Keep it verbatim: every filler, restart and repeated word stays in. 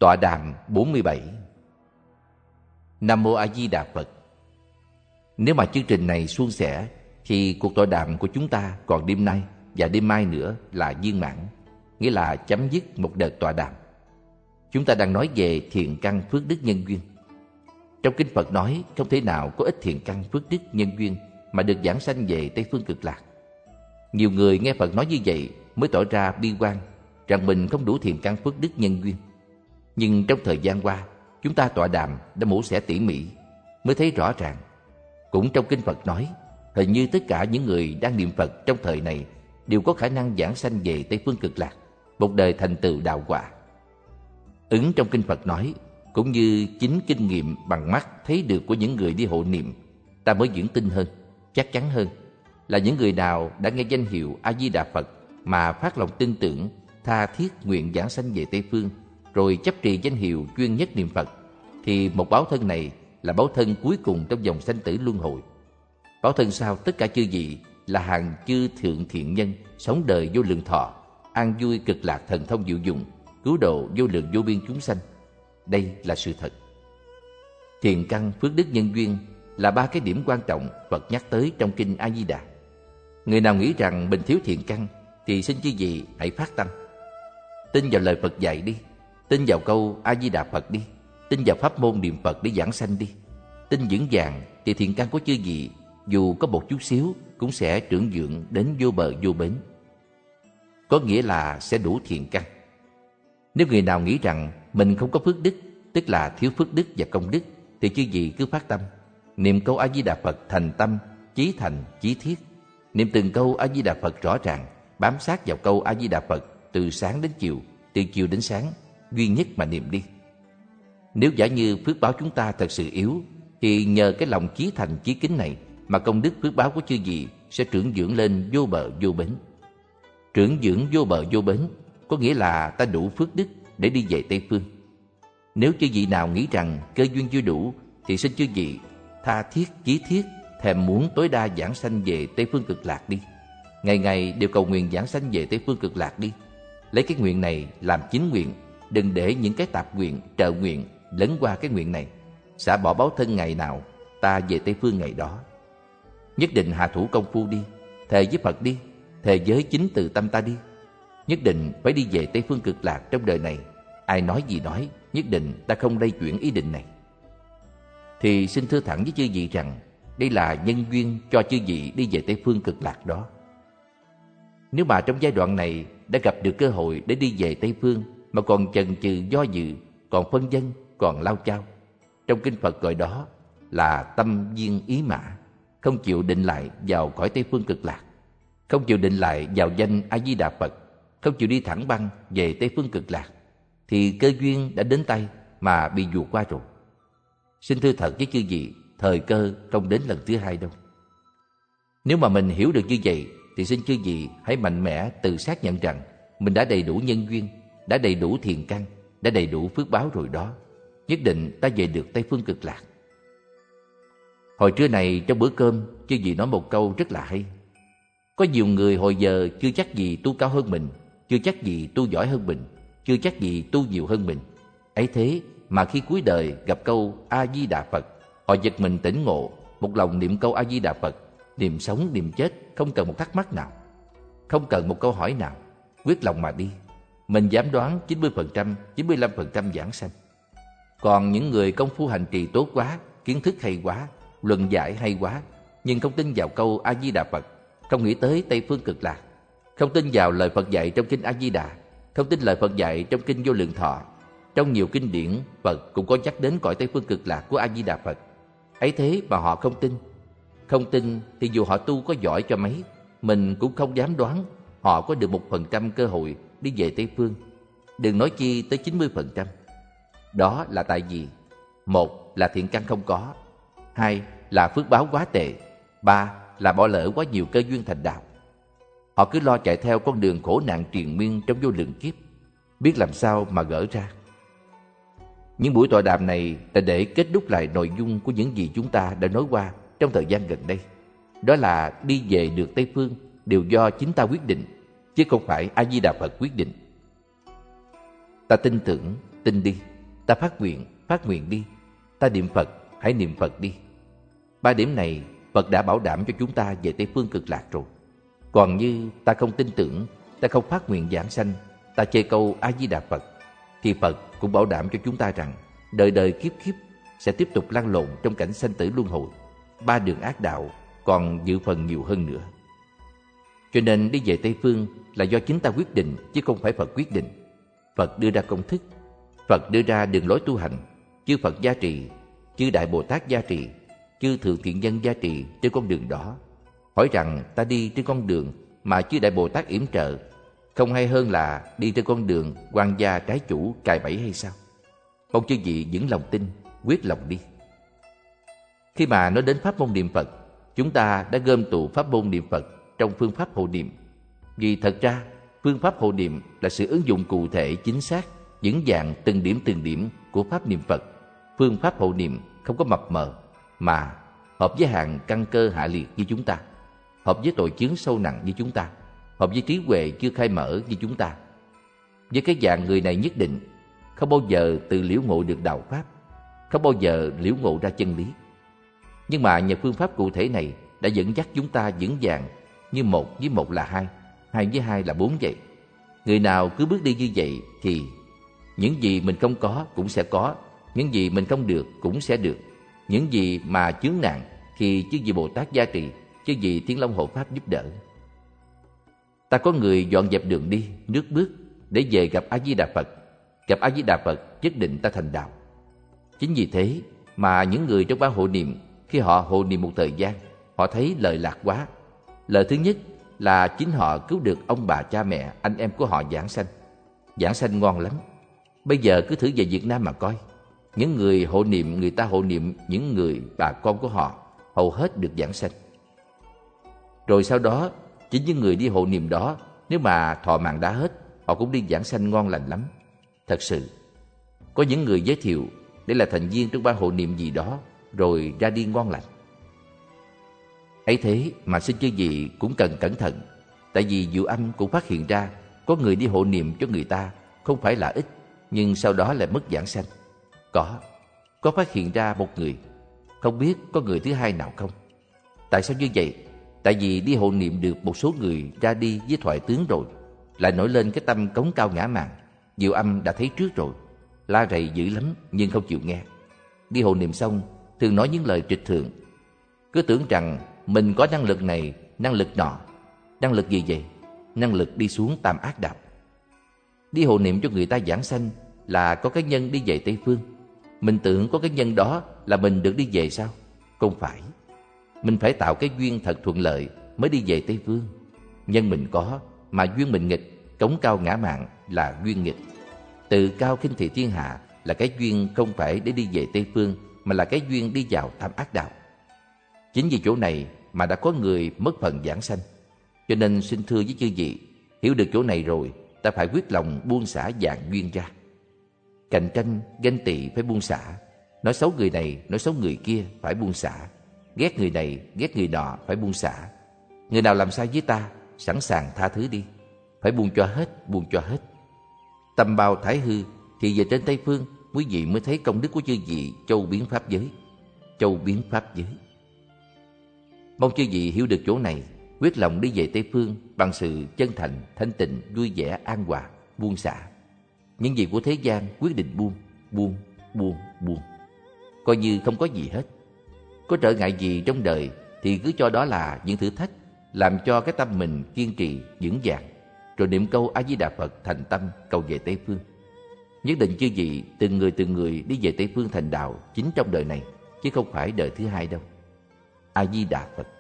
Tọa đàm bốn mươi bảy. Nam Mô A Di Đà Phật. Nếu mà chương trình này suôn sẻ thì cuộc tọa đàm của chúng ta còn đêm nay và đêm mai nữa là viên mãn, nghĩa là chấm dứt một đợt tọa đàm. Chúng ta đang nói về thiện căn phước đức nhân duyên. Trong kinh Phật nói không thể nào có ít thiện căn phước đức nhân duyên mà được giảng sanh về Tây Phương Cực Lạc. Nhiều người nghe Phật nói như vậy mới tỏ ra bi quan rằng mình không đủ thiện căn phước đức nhân duyên. Nhưng trong thời gian qua, chúng ta tọa đàm đã mổ xẻ tỉ mỉ, mới thấy rõ ràng. Cũng trong kinh Phật nói, hình như tất cả những người đang niệm Phật trong thời này đều có khả năng giảng sanh về Tây Phương Cực Lạc, một đời thành tựu đạo quả. Ứng trong kinh Phật nói, cũng như chính kinh nghiệm bằng mắt thấy được của những người đi hộ niệm, ta mới vững tin hơn, chắc chắn hơn là những người nào đã nghe danh hiệu A Di Đà Phật mà phát lòng tin tưởng, tha thiết nguyện giảng sanh về Tây Phương, rồi chấp trì danh hiệu chuyên nhất niệm Phật, thì một báo thân này là báo thân cuối cùng trong dòng sanh tử luân hồi. Báo thân sau tất cả chư vị là hàng chư thượng thiện nhân, sống đời vô lượng thọ, an vui cực lạc thần thông diệu dụng, cứu độ vô lượng vô biên chúng sanh. Đây là sự thật. Thiện căn phước đức nhân duyên là ba cái điểm quan trọng Phật nhắc tới trong kinh A Di Đà. Người nào nghĩ rằng mình thiếu thiện căn thì xin chư vị hãy phát tâm, tin vào lời Phật dạy đi, tin vào câu A Di Đà Phật đi, tin vào pháp môn niệm Phật để giảng sanh đi. Tin vững vàng thì thiện căn của chư vị dù có một chút xíu cũng sẽ trưởng dưỡng đến vô bờ vô bến, có nghĩa là sẽ đủ thiện căn. Nếu người nào nghĩ rằng mình không có phước đức, tức là thiếu phước đức và công đức, thì chư vị cứ phát tâm niệm câu A Di Đà Phật thành tâm, chí thành, chí thiết. Niệm từng câu A Di Đà Phật rõ ràng, bám sát vào câu A Di Đà Phật từ sáng đến chiều, từ chiều đến sáng, duy nhất mà niệm đi. Nếu giả như phước báo chúng ta thật sự yếu, thì nhờ cái lòng chí thành chí kính này mà công đức phước báo của chư vị sẽ trưởng dưỡng lên vô bờ vô bến. Trưởng dưỡng vô bờ vô bến có nghĩa là ta đủ phước đức để đi về Tây Phương. Nếu chư vị nào nghĩ rằng cơ duyên chưa đủ, thì xin chư vị tha thiết chí thiết thèm muốn tối đa giảng sanh về Tây Phương Cực Lạc đi. Ngày ngày đều cầu nguyện giảng sanh về Tây Phương Cực Lạc đi. Lấy cái nguyện này làm chính nguyện, đừng để những cái tạp nguyện, trợ nguyện lấn qua cái nguyện này. Xả bỏ báo thân ngày nào, ta về Tây Phương ngày đó. Nhất định hạ thủ công phu đi, thề với Phật đi, thề với chính từ tâm ta đi. Nhất định phải đi về Tây Phương Cực Lạc trong đời này. Ai nói gì nói, nhất định ta không lay chuyển ý định này. Thì xin thưa thẳng với chư vị rằng đây là nhân duyên cho chư vị đi về Tây Phương Cực Lạc đó. Nếu mà trong giai đoạn này đã gặp được cơ hội để đi về Tây Phương mà còn chần chừ do dự, còn phân vân, còn lao chao, trong kinh Phật gọi đó là tâm viên ý mã, không chịu định lại vào cõi Tây Phương Cực Lạc, không chịu định lại vào danh A Di Đà Phật, không chịu đi thẳng băng về Tây Phương Cực Lạc, thì cơ duyên đã đến tay mà bị vụt qua rồi. Xin thưa thật với chư vị, thời cơ không đến lần thứ hai đâu. Nếu mà mình hiểu được như vậy, thì xin chư vị hãy mạnh mẽ tự xác nhận rằng mình đã đầy đủ nhân duyên, đã đầy đủ thiện căn, đã đầy đủ phước báo rồi đó. Nhất định ta về được Tây Phương Cực Lạc. Hồi trưa này trong bữa cơm, chư vị nói một câu rất là hay. Có nhiều người hồi giờ chưa chắc gì tu cao hơn mình, chưa chắc gì tu giỏi hơn mình, chưa chắc gì tu nhiều hơn mình. Ấy thế mà khi cuối đời gặp câu A Di Đà Phật, họ giật mình tỉnh ngộ, một lòng niệm câu A Di Đà Phật, niệm sống niệm chết, không cần một thắc mắc nào, không cần một câu hỏi nào, quyết lòng mà đi. Mình dám đoán chín mươi phần trăm, chín mươi lăm phần trăm giảng sanh. Còn những người công phu hành trì tốt quá, kiến thức hay quá, luận giải hay quá, nhưng không tin vào câu A Di Đà Phật, không nghĩ tới Tây Phương Cực Lạc, không tin vào lời Phật dạy trong kinh A Di Đà, không tin lời Phật dạy trong kinh Vô Lượng Thọ. Trong nhiều kinh điển, Phật cũng có nhắc đến cõi Tây Phương Cực Lạc của A Di Đà Phật. Ấy thế mà họ không tin. Không tin thì dù họ tu có giỏi cho mấy, mình cũng không dám đoán họ có được một phần trăm cơ hội đi về Tây Phương, đừng nói chi tới chín mươi phần trăm. Đó là tại vì một là thiện căn không có, hai là phước báo quá tệ, ba là bỏ lỡ quá nhiều cơ duyên thành đạo. Họ cứ lo chạy theo con đường khổ nạn triền miên trong vô lượng kiếp, biết làm sao mà gỡ ra. Những buổi tọa đàm này là để kết đúc lại nội dung của những gì chúng ta đã nói qua trong thời gian gần đây. Đó là đi về được Tây Phương đều do chính ta quyết định, chứ không phải A Di Đà Phật quyết định. Ta tin tưởng, tin đi, Ta phát nguyện, phát nguyện đi. Ta niệm Phật, hãy niệm Phật đi. Ba điểm này Phật đã bảo đảm cho chúng ta về Tây Phương Cực Lạc rồi. Còn như ta không tin tưởng, ta không phát nguyện giảng sanh, ta chê câu A-di-đà Phật, thì Phật cũng bảo đảm cho chúng ta rằng đời đời kiếp kiếp sẽ tiếp tục lăn lộn trong cảnh sanh tử luân hồi, ba đường ác đạo, còn dự phần nhiều hơn nữa. Cho nên đi về Tây Phương là do chính ta quyết định, chứ không phải Phật quyết định. Phật đưa ra công thức, Phật đưa ra đường lối tu hành, chư Phật gia trì, chư Đại Bồ Tát gia trì, chư Thượng Thiện Nhân gia trì trên con đường đó. Hỏi rằng ta đi trên con đường mà chư Đại Bồ Tát yểm trợ, không hay hơn là đi trên con đường quan gia trái chủ cài bẫy hay sao? Mong chư vị vững lòng tin, quyết lòng đi. Khi mà nói đến pháp môn niệm Phật, chúng ta đã gom tụ pháp môn niệm Phật trong phương pháp hộ niệm. Vì thật ra, phương pháp hộ niệm là sự ứng dụng cụ thể, chính xác, vững vàng từng điểm từng điểm của pháp niệm Phật. Phương pháp hộ niệm không có mập mờ, mà hợp với hàng căn cơ hạ liệt như chúng ta, hợp với tội chướng sâu nặng như chúng ta, hợp với trí huệ chưa khai mở như chúng ta. Với cái dạng người này nhất định không bao giờ tự liễu ngộ được đạo pháp, không bao giờ liễu ngộ ra chân lý. Nhưng mà nhờ phương pháp cụ thể này đã dẫn dắt chúng ta vững vàng như một với một là hai, hai với hai là bốn vậy. Người nào cứ bước đi như vậy thì những gì mình không có cũng sẽ có, những gì mình không được cũng sẽ được. Những gì mà chướng nạn thì chư vị Bồ Tát gia trì, chư vị Thiên Long Hộ Pháp giúp đỡ. Ta có người dọn dẹp đường đi, nước bước để về gặp A-di-đà Phật. Gặp A-di-đà Phật nhất định ta thành đạo. Chính vì thế mà những người trong ban hộ niệm, khi họ hộ niệm một thời gian, họ thấy lợi lạc quá. Lợi thứ nhất là chính họ cứu được ông bà cha mẹ, anh em của họ giảng sanh. Giảng sanh ngon lắm. Bây giờ cứ thử về Việt Nam mà coi. Những người hộ niệm, người ta hộ niệm những người bà con của họ, hầu hết được giảng sanh. Rồi sau đó, chính những người đi hộ niệm đó, nếu mà thọ mạng đã hết, họ cũng đi giảng sanh ngon lành lắm. Thật sự, có những người giới thiệu để là thành viên trong ban hộ niệm gì đó, rồi ra đi ngon lành. Ấy thế mà xin chư vị cũng cần cẩn thận. Tại vì Diệu Âm cũng phát hiện ra có người đi hộ niệm cho người ta không phải là ít, nhưng sau đó lại mất giảng sanh. Có, có phát hiện ra một người. Không biết có người thứ hai nào không? Tại sao như vậy? Tại vì đi hộ niệm được một số người ra đi với thoại tướng rồi, lại nổi lên cái tâm cống cao ngã mạn. Diệu Âm đã thấy trước rồi, la rầy dữ lắm nhưng không chịu nghe. Đi hộ niệm xong thường nói những lời trịch thượng, cứ tưởng rằng mình có năng lực này, năng lực nọ. Năng lực gì vậy? Năng lực đi xuống tam ác đạo. Đi hộ niệm cho người ta giảng sanh là có cái nhân đi về Tây Phương. Mình tưởng có cái nhân đó là mình được đi về sao? Không phải. Mình phải tạo cái duyên thật thuận lợi mới đi về Tây Phương. Nhân mình có, mà duyên mình nghịch, cống cao ngã mạn là duyên nghịch. Tự cao khinh thị thiên hạ là cái duyên không phải để đi về Tây Phương, mà là cái duyên đi vào tam ác đạo. Chính vì chỗ này mà đã có người mất phần giảng sanh. Cho nên xin thưa với chư vị, hiểu được chỗ này rồi, ta phải quyết lòng buông xả dạng duyên ra. Cạnh tranh, ganh tị phải buông xả. Nói xấu người này, nói xấu người kia phải buông xả. Ghét người này, ghét người nọ phải buông xả. Người nào làm sai với ta, sẵn sàng tha thứ đi. Phải buông cho hết, buông cho hết. Tâm bao thái hư thì về trên Tây Phương, quý vị mới thấy công đức của chư vị châu biến pháp giới. Châu biến pháp giới. Mong chư vị hiểu được chỗ này, quyết lòng đi về Tây Phương bằng sự chân thành, thanh tịnh, vui vẻ, an hòa, buông xả. Những gì của thế gian quyết định buông, buông, buông, buông. Coi như không có gì hết. Có trở ngại gì trong đời thì cứ cho đó là những thử thách, làm cho cái tâm mình kiên trì, vững vàng, rồi niệm câu A-di-đà Phật thành tâm cầu về Tây Phương. Nhất định chư vị từng người từng người đi về Tây Phương thành đạo chính trong đời này, chứ không phải đời thứ hai đâu. A-di-đà Phật.